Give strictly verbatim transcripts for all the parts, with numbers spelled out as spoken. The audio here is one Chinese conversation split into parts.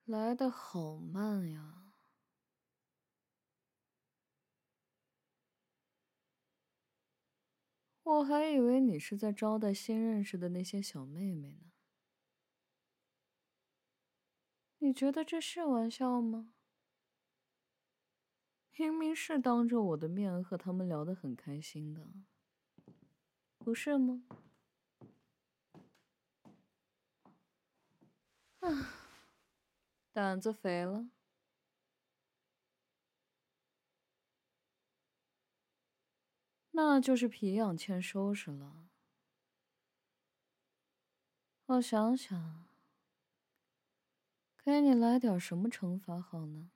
来得好慢呀！我还以为你是在招待新认识的那些小妹妹呢。你觉得这是玩笑吗？明明是当着我的面和他们聊得很开心的，不是吗？啊，胆子肥了。那就是皮痒欠收拾了。我想想，给你来点什么惩罚好呢？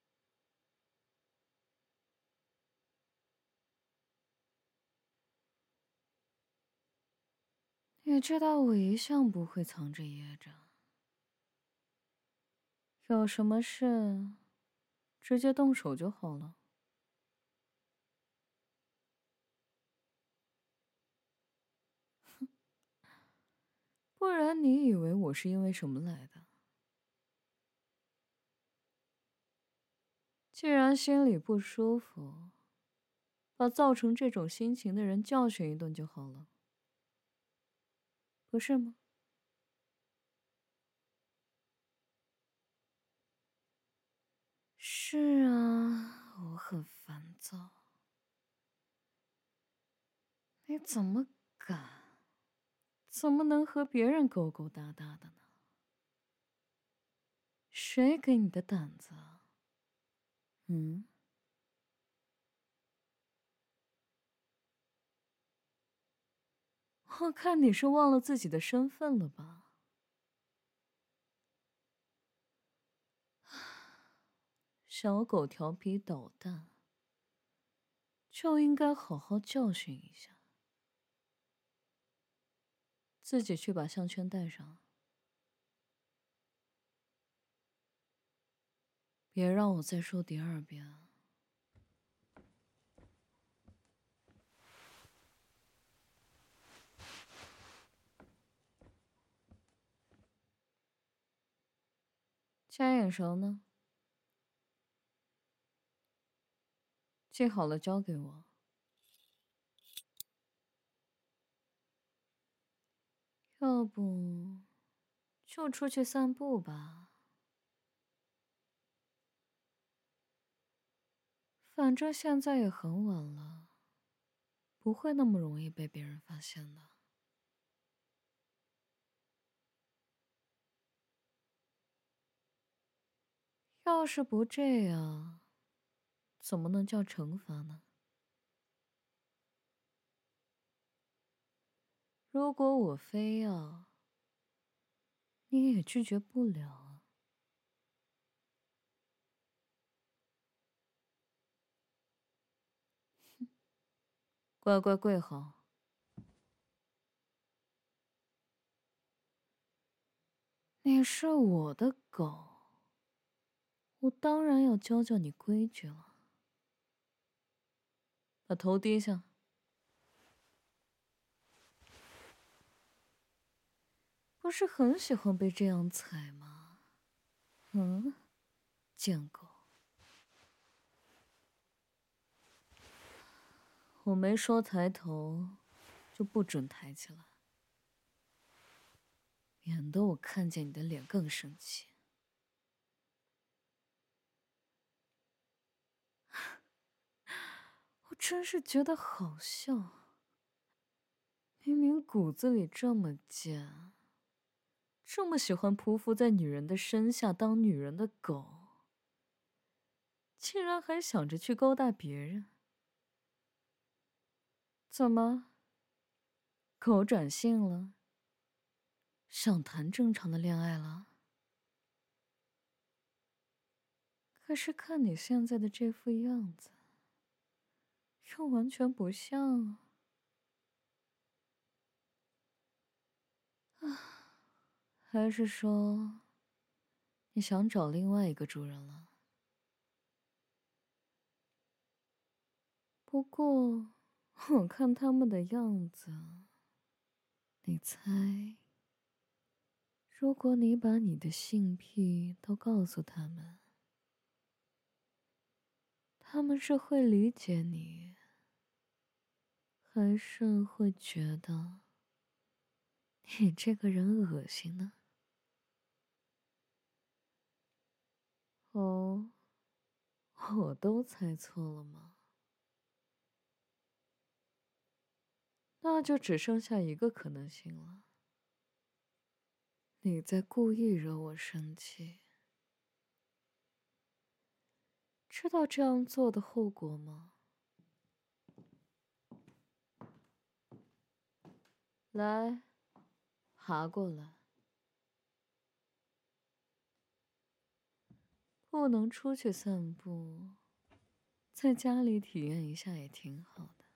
你知道我一向不会藏着掖着，有什么事直接动手就好了。不然你以为我是因为什么来的？既然心里不舒服，把造成这种心情的人教训一顿就好了，不是吗？是啊，我很烦躁。你怎么敢？怎么能和别人勾勾搭搭的呢？谁给你的胆子啊？嗯？我看你是忘了自己的身份了吧？小狗调皮捣蛋，就应该好好教训一下。自己去把项圈戴上，别让我再说第二遍啊。加眼绳呢？系好了交给我。要不就出去散步吧，反正现在也很晚了，不会那么容易被别人发现的。要是不这样，怎么能叫惩罚呢？如果我非要，你也拒绝不了啊。乖乖跪好。你是我的狗，我当然要教教你规矩了。把头低下。不是很喜欢被这样踩吗？嗯，贱狗。我没说抬头，就不准抬起来，免得我看见你的脸更生气。我真是觉得好笑，明明骨子里这么贱，这么喜欢匍匐在女人的身下当女人的狗，竟然还想着去勾搭别人。怎么？狗转性了？想谈正常的恋爱了？可是看你现在的这副样子，又完全不像啊。啊，还是说，你想找另外一个主人了？不过，我看他们的样子，你猜， 如果你把你的性癖都告诉他们，他们是会理解你，还是会觉得你这个人恶心呢？哦，我都猜错了吗？那就只剩下一个可能性了。你在故意惹我生气，知道这样做的后果吗？来，爬过来。不能出去散步，在家里体验一下也挺好的。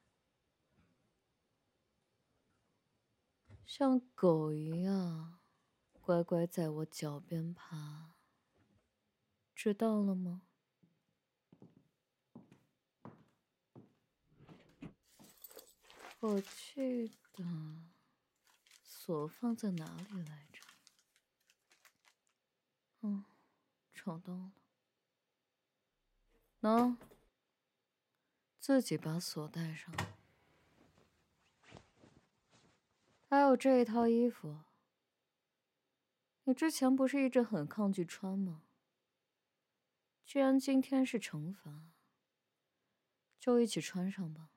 像狗一样，乖乖在我脚边爬，知道了吗？我记得锁放在哪里来着？嗯，找到了。喏，自己把锁带上。还有这一套衣服，你之前不是一直很抗拒穿吗？既然今天是惩罚，就一起穿上吧。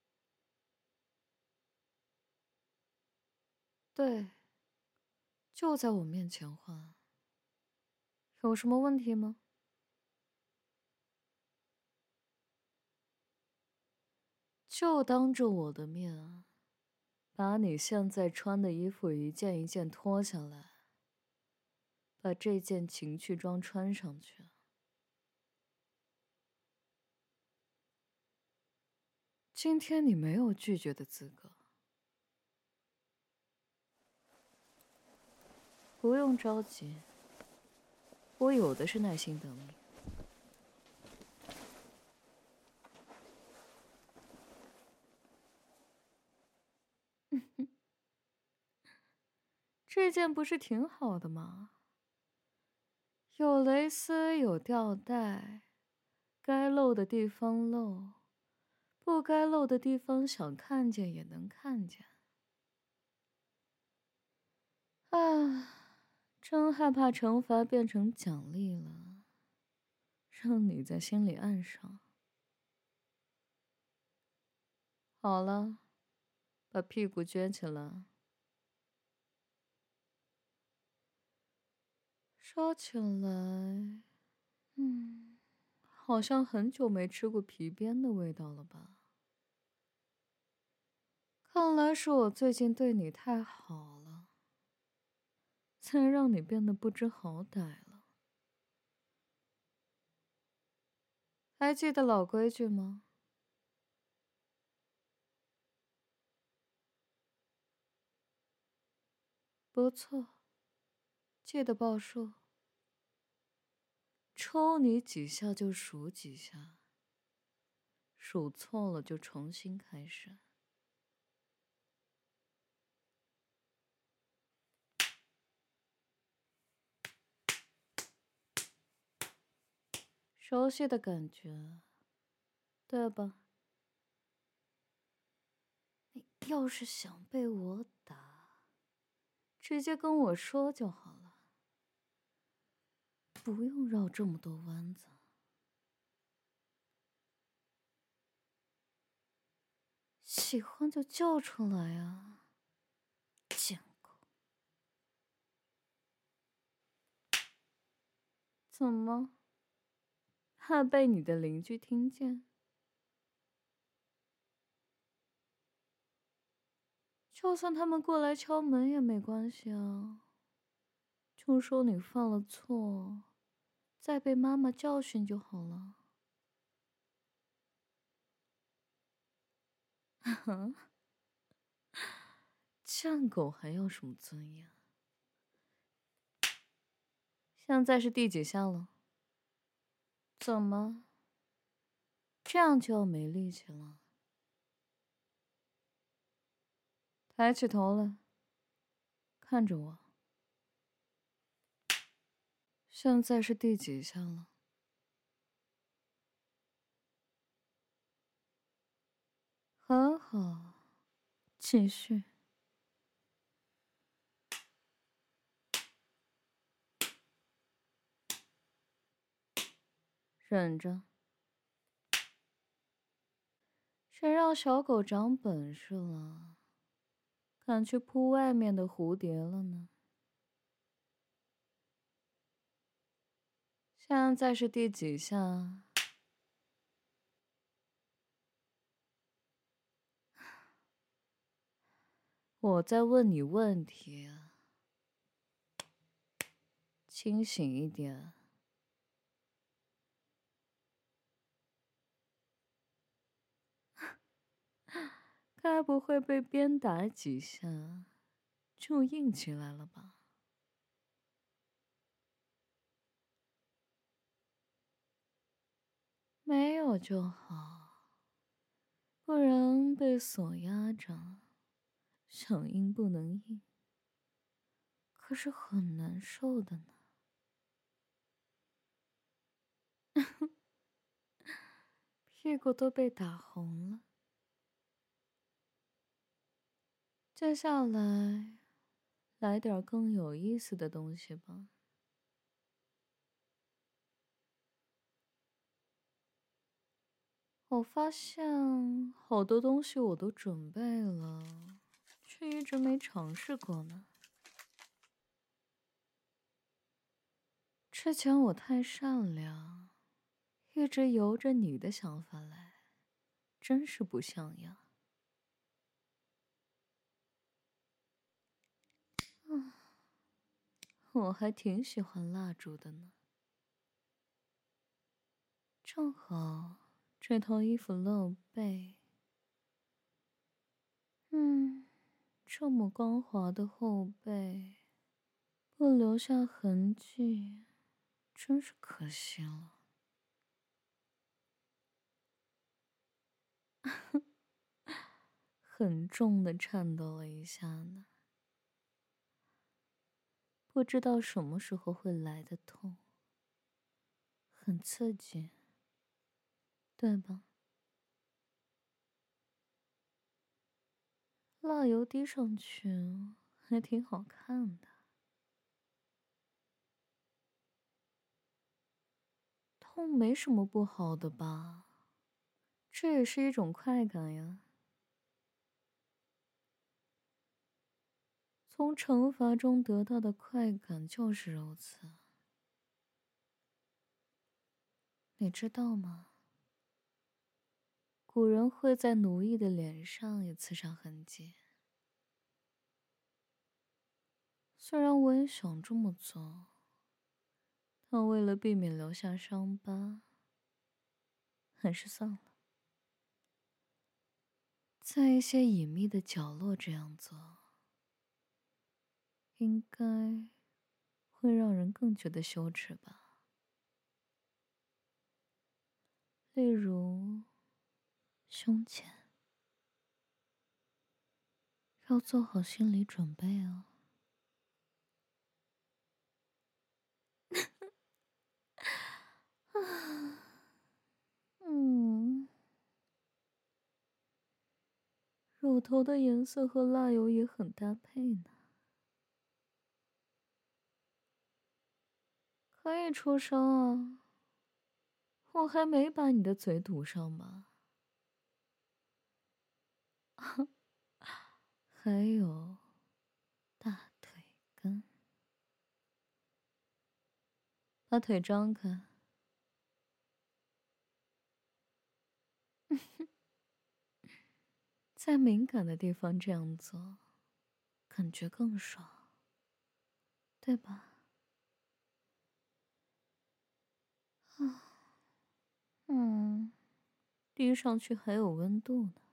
对，就在我面前换，有什么问题吗？就当着我的面，把你现在穿的衣服一件一件脱下来，把这件情趣装穿上去。今天你没有拒绝的资格，不用着急，我有的是耐心等你。这件不是挺好的吗？有蕾丝，有吊带，该露的地方露，不该露的地方想看见也能看见。啊，真害怕惩罚变成奖励了，让你在心里暗爽。好了，把屁股撅起来。说起来，嗯，好像很久没吃过皮鞭的味道了吧？看来是我最近对你太好了，才让你变得不知好歹了。还记得老规矩吗？不错，记得报数。抽你几下就数几下，数错了就重新开始。熟悉的感觉，对吧？你要是想被我打，直接跟我说就好了，不用绕这么多弯子。喜欢就叫出来啊，贱狗！怎么？怕被你的邻居听见？就算他们过来敲门也没关系啊，就说你犯了错，再被妈妈教训就好了。贱狗还要什么尊严？现在是第几下了？怎么？这样就要没力气了？抬起头来，看着我。 现在是第几下了？很好，继续。忍着。谁让小狗长本事了，敢去扑外面的蝴蝶了呢？现在是第几下？我在问你问题啊，清醒一点。该不会被鞭打几下就硬起来了吧？没有就好，不然被锁压着，想硬不能硬，可是很难受的呢。屁股都被打红了。接下来，来点更有意思的东西吧。我发现好多东西我都准备了，却一直没尝试过呢。之前我太善良，一直由着你的想法来，真是不像样。嗯，我还挺喜欢蜡烛的呢。正好这套衣服露背，嗯，这么光滑的后背，不留下痕迹，真是可惜了。很重的颤抖了一下呢，不知道什么时候会来的痛，很刺激，对吧？蜡油滴上去还挺好看的。痛没什么不好的吧？这也是一种快感呀。从惩罚中得到的快感就是如此。你知道吗？古人会在奴役的脸上也刺上痕迹。虽然我也想这么做，但为了避免留下伤疤，还是算了。在一些隐秘的角落这样做，应该会让人更觉得羞耻吧。例如，胸前，要做好心理准备哦。嗯，乳头的颜色和蜡油也很搭配呢。可以出声啊，我还没把你的嘴堵上吧？还有大腿根，把腿张开。在敏感的地方这样做，感觉更爽，对吧？啊，嗯，滴上去还有温度呢。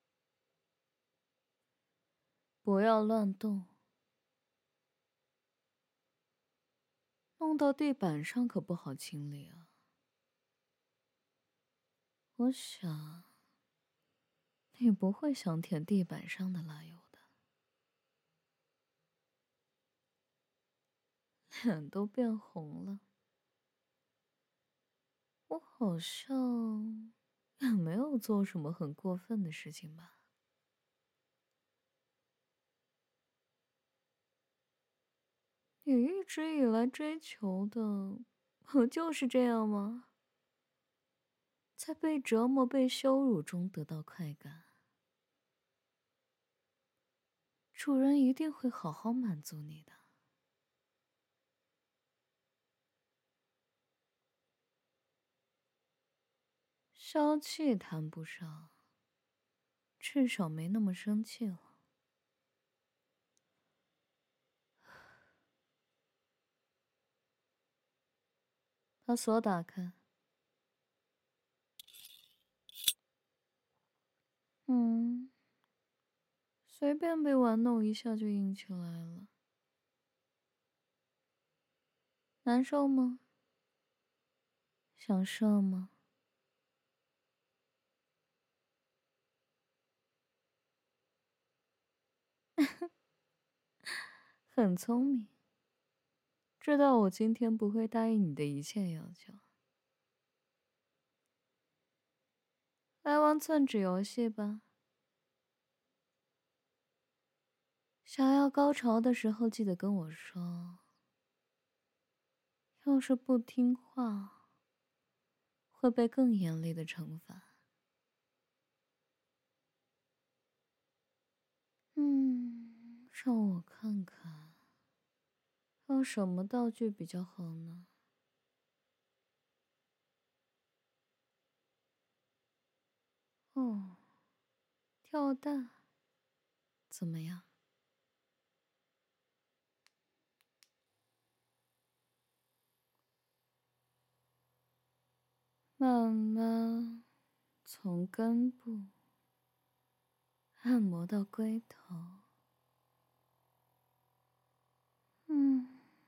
不要乱动，弄到地板上可不好清理啊。我想，你不会想舔地板上的蜡油的。脸都变红了。 我好像也没有做什么很过分的事情吧？你一直以来追求的，不就是这样吗？在被折磨、被羞辱中得到快感，主人一定会好好满足你的。消气谈不上，至少没那么生气了。把锁打开。嗯，随便被玩弄一下就硬起来了，难受吗？想射吗？很聪明，知道我今天不会答应你的一切要求。来玩寸指游戏吧。想要高潮的时候记得跟我说，要是不听话，会被更严厉的惩罚。嗯，让我看看，用什么道具比较好呢？哦，跳蛋，怎么样？慢慢从根部按摩到龟头。嗯，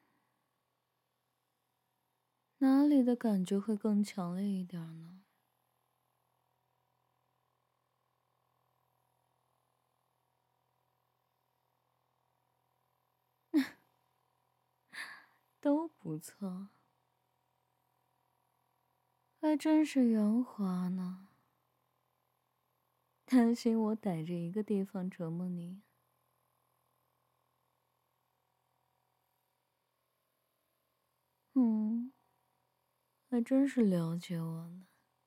哪里的感觉会更强烈一点呢？都不错，还真是圆滑呢。担心我逮着一个地方折磨你？嗯，还真是了解我呢。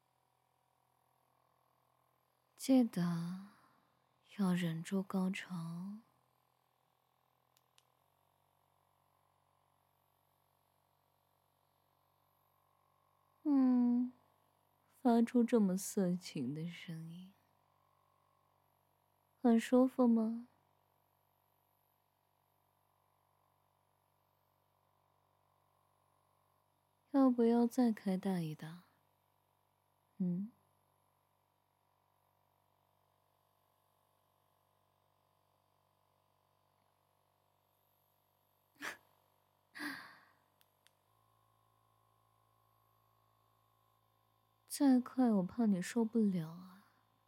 记得要忍住高潮。嗯，发出这么色情的声音，很舒服吗？要不要再开大一打？嗯，再快我怕你受不了啊。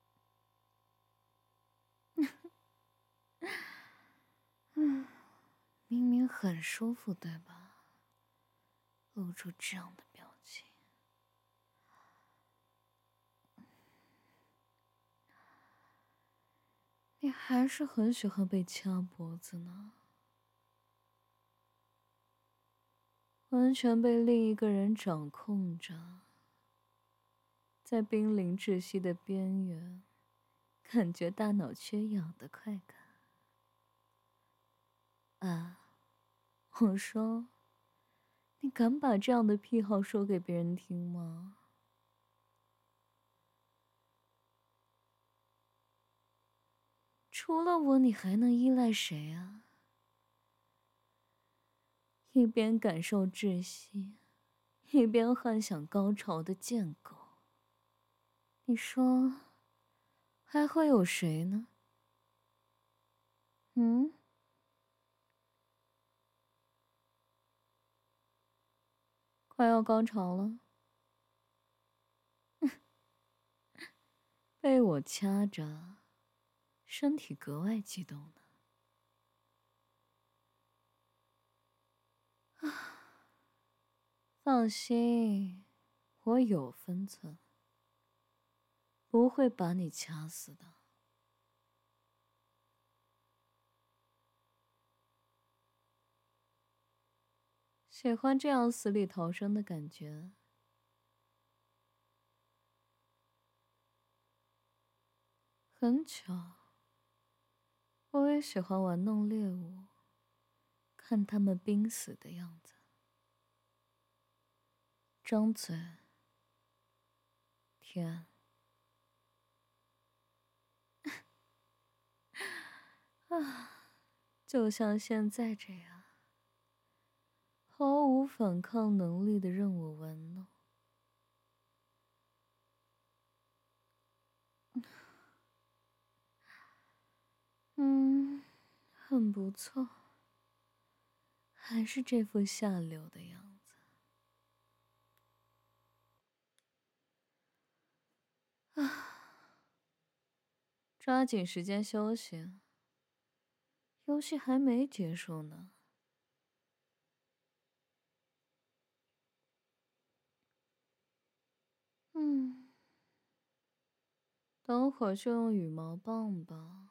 嗯，明明很舒服，对吧？露出这样的表情，你还是很喜欢被掐脖子呢。完全被另一个人掌控着，在濒临窒息的边缘，感觉大脑缺氧的快感。啊，我说，你敢把这样的癖好说给别人听吗？除了我，你还能依赖谁啊？一边感受窒息，一边幻想高潮的贱狗。你说，还会有谁呢？嗯？快要高潮了，被我掐着，身体格外激动呢。放心，我我有分寸，不会把你掐死的。喜欢这样死里逃生的感觉。很巧，我也喜欢玩弄猎物，看他们濒死的样子。张嘴，舔，啊，就像现在这样，毫无反抗能力的任我玩弄。嗯，很不错，还是这副下流的样子。啊，抓紧时间休息，游戏还没结束呢。嗯，等会儿就用羽毛棒吧。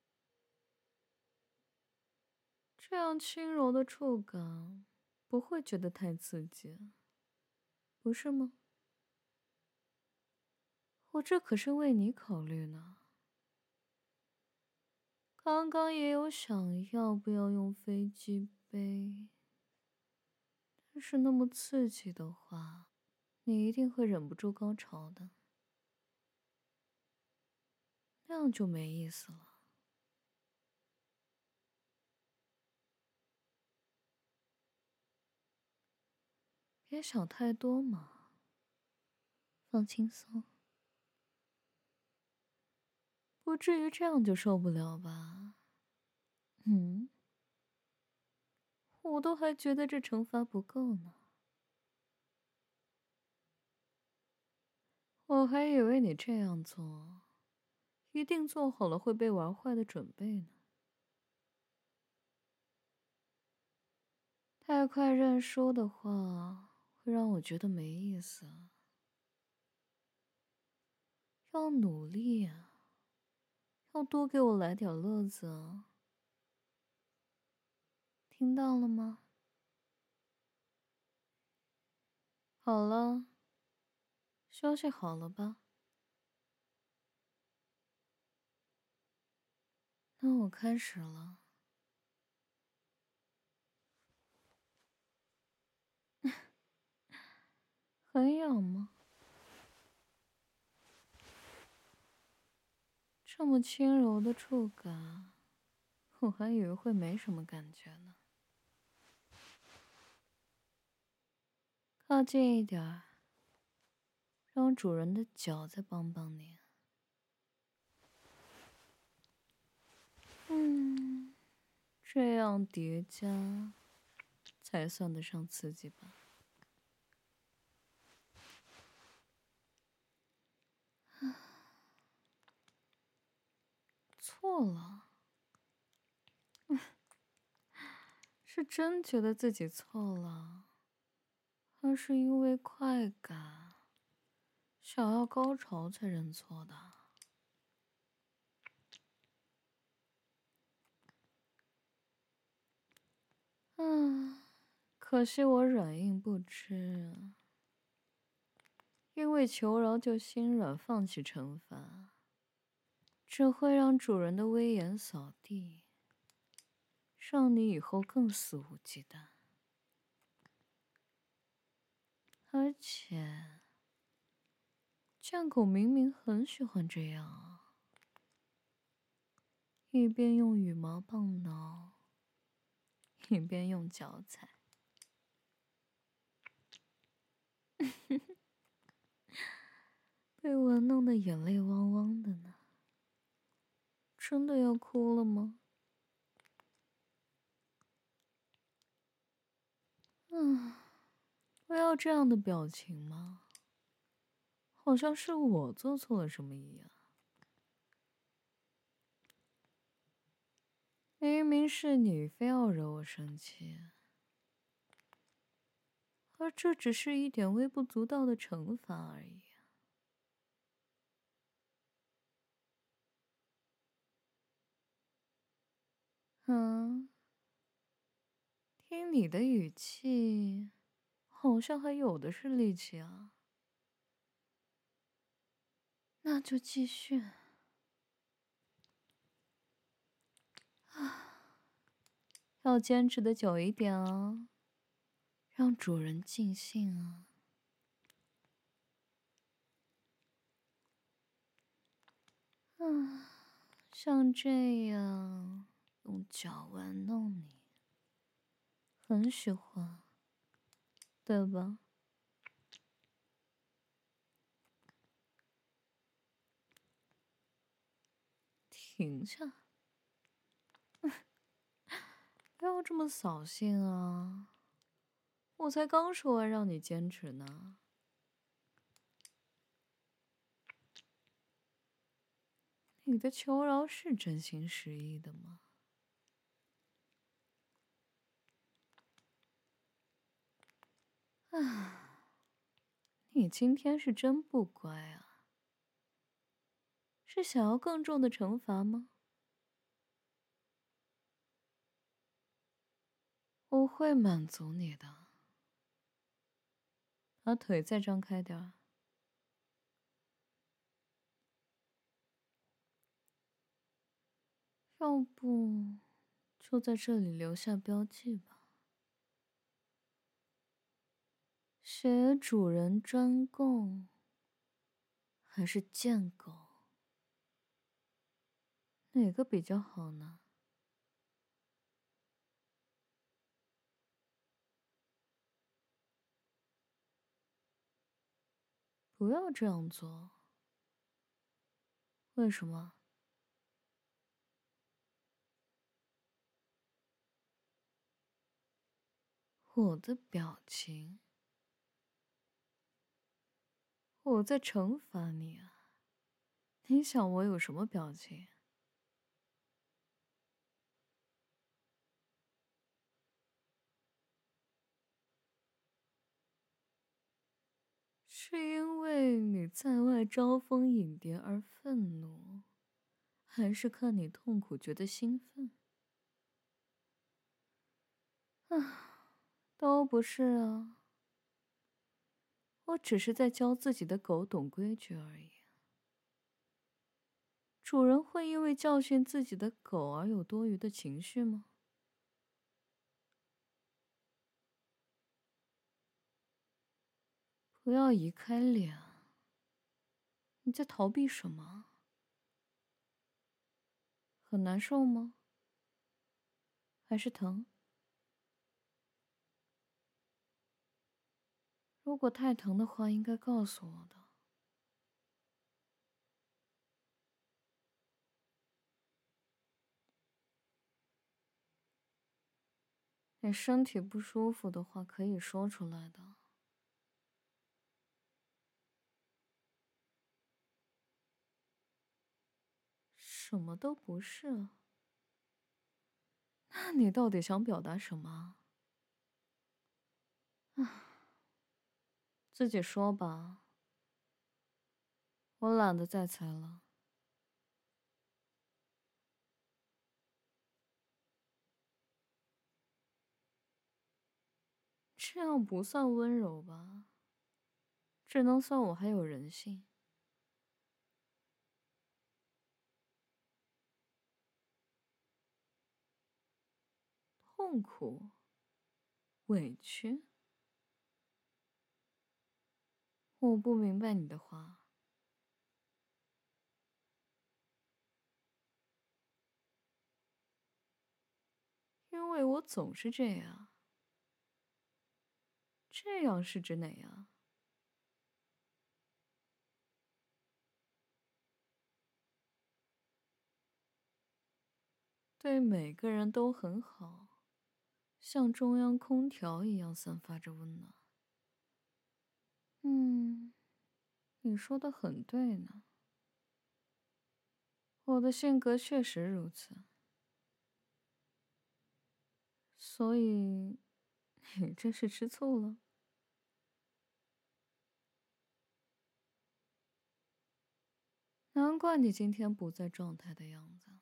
这样轻柔的触感，不会觉得太刺激，不是吗？我这可是为你考虑呢。刚刚也有想要不要用飞机杯，但是那么刺激的话，你一定会忍不住高潮的，那样就没意思了。别想太多嘛，放轻松，不至于这样就受不了吧？嗯，我都还觉得这惩罚不够呢。我还以为你这样做，一定做好了会被玩坏的准备呢。太快认输的话，会让我觉得没意思。要努力啊，要多给我来点乐子啊。听到了吗？好了，休息好了吧？那我开始了。很痒吗？这么轻柔的触感，我还以为会没什么感觉呢。靠近一点儿，让主人的脚再帮帮你。嗯，这样叠加才算得上刺激吧？错了，是真觉得自己错了，还是因为快感，想要高潮才认错的？嗯，可惜我软硬不吃，因为求饶就心软，放弃惩罚，只会让主人的威严扫地，让你以后更肆无忌惮。而且，贱狗明明很喜欢这样啊，一边用羽毛棒挠，一边用脚踩。被玩弄的眼泪汪汪的呢，真的要哭了吗？嗯，不要这样的表情嘛，好像是我做错了什么一样。明明是你非要惹我生气， 而这只是一点微不足道的惩罚而已。嗯，听你的语气，好像还有的是力气啊。那就继续。要坚持的久一点啊，让主人尽兴啊。嗯，像这样用脚玩弄你，很喜欢，对吧？停下，不要这么扫兴啊！我才刚说完让你坚持呢。你的求饶是真心实意的吗？啊，你今天是真不乖啊！是想要更重的惩罚吗？我会满足你的。把腿再张开点儿。要不，就在这里留下标记吧。写主人专供，还是贱狗？哪个比较好呢？不要这样做。为什么？我的表情，我在惩罚你啊！你想我有什么表情？是因为你在外招蜂引蝶而愤怒，还是看你痛苦觉得兴奋？啊，都不是啊。我只是在教自己的狗懂规矩而已。主人会因为教训自己的狗而有多余的情绪吗？不要移开脸。你在逃避什么？很难受吗？还是疼？如果太疼的话，应该告诉我的。你身体不舒服的话，可以说出来的。什么都不是。那你到底想表达什么？啊，自己说吧。我懒得再猜了。这样不算温柔吧？只能算我还有人性。痛苦，委屈。我不明白你的话。因为我总是这样。这样是指哪样？对每个人都很好，像中央空调一样散发着温暖。嗯，你说的很对呢。我的性格确实如此。所以，你这是吃醋了？ 难怪你今天不在状态的样子，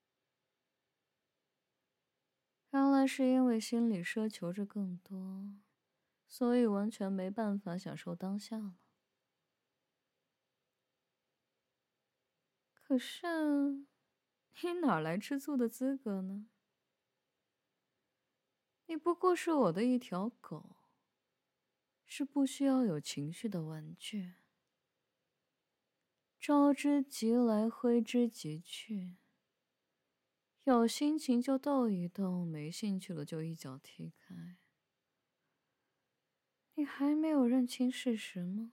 原来是因为心里奢求着更多，所以完全没办法享受当下了。可是，你哪来吃醋的资格呢？你不过是我的一条狗，是不需要有情绪的玩具。招之即来，挥之即去。有心情就逗一逗，没兴趣了就一脚踢开。你还没有认清事实吗？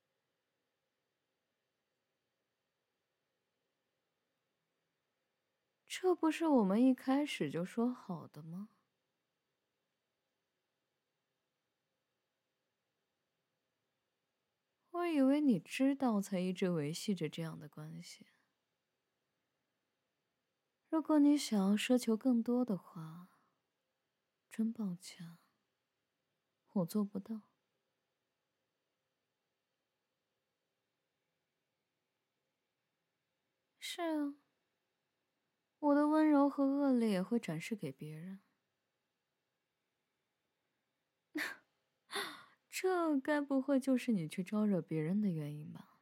这不是我们一开始就说好的吗？我以为你知道，才一直维系着这样的关系。如果你想要奢求更多的话，真抱歉，我做不到。是啊，我的温柔和恶劣也会展示给别人。这该不会就是你去招惹别人的原因吧？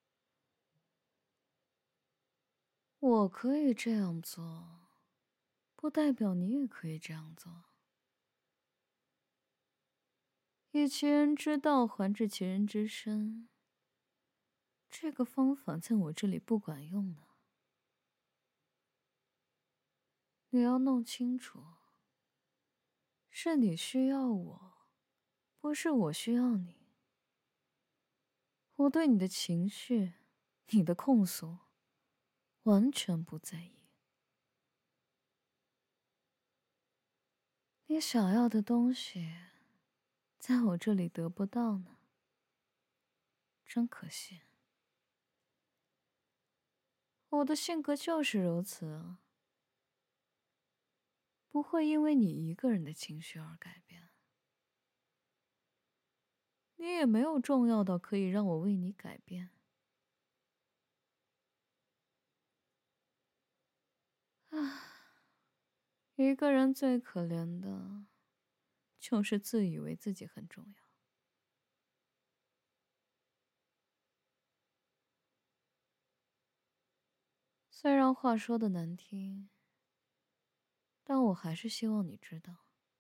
我可以这样做，不代表你也可以这样做。以其人之道还治其人之身，这个方法在我这里不管用的。你要弄清楚，是你需要我，不是我需要你。我对你的情绪，你的控诉，完全不在意。你想要的东西，在我这里得不到呢，真可惜。我的性格就是如此啊，不会因为你一个人的情绪而改变。你也没有重要到可以让我为你改变。唉，一个人最可怜的，就是自以为自己很重要。虽然话说的难听，但我还是希望你知道。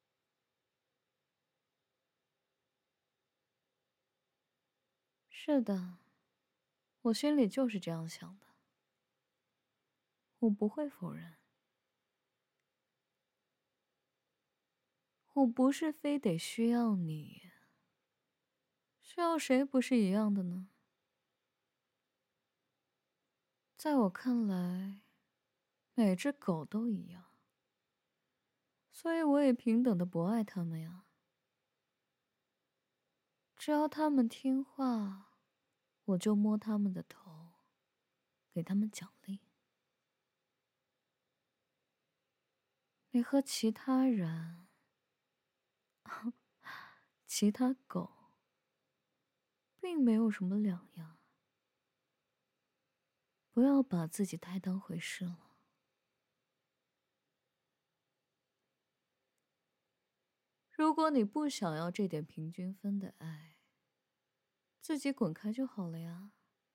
是的，我心里就是这样想的，我不会否认。我不是非得需要你，需要谁不是一样的呢？在我看来，每只狗都一样，所以我也平等的不爱它们呀。只要它们听话，我就摸它们的头，给它们奖励。你和其他人，其他狗，并没有什么两样。不要把自己太当回事了。如果你不想要这点平均分的爱，自己滚开就好了呀。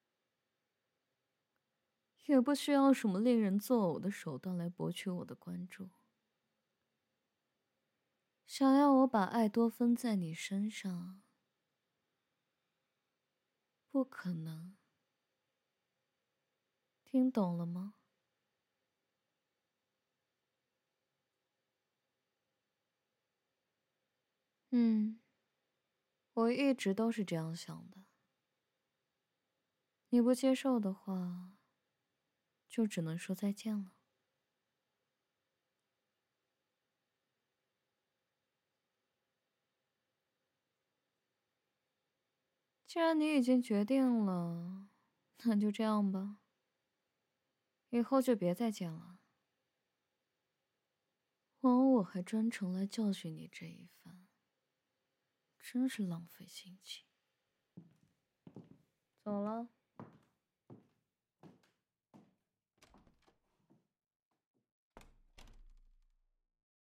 也不需要什么令人作呕的手段来博取我的关注。想要我把爱多分在你身上，不可能。听懂了吗？嗯，我一直都是这样想的。你不接受的话，就只能说再见了。既然你已经决定了，那就这样吧。以后就别再见了。枉我我还专程来教训你这一番，真是浪费心情。走了。